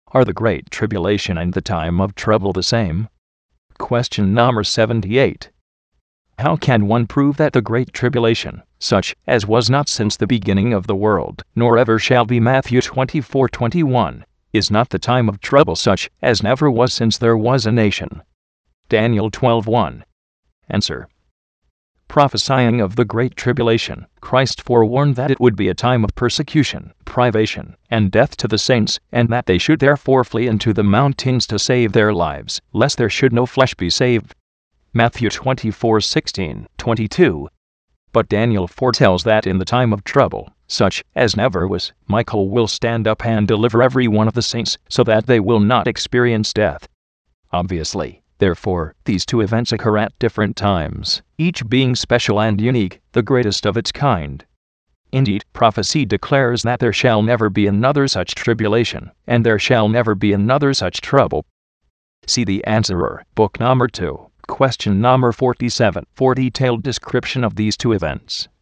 Are the Great Tribulation and the time of trouble the same? Question number 78. How can one prove that the Great Tribulation, such as was not since the beginning of the world, nor ever shall be, Matthew 24:21, is not the time of trouble such as never was since there was a nation? Daniel 12:1. Answer. Prophesying of the Great Tribulation, Christ forewarned that it would be a time of persecution, privation, and death to the saints, and that they should therefore flee into the mountains to save their lives, lest there should no flesh be saved. Matthew 24:16, 22. But Daniel foretells that in the time of trouble, such as never was, Michael will stand up and deliver every one of the saints, so that they will not experience death. Obviously, therefore, these two events occur at different times, each being special and unique, the greatest of its kind. Indeed, prophecy declares that there shall never be another such tribulation, and there shall never be another such trouble. See The Answerer, Book number 2, question number 47, for detailed description of these two events.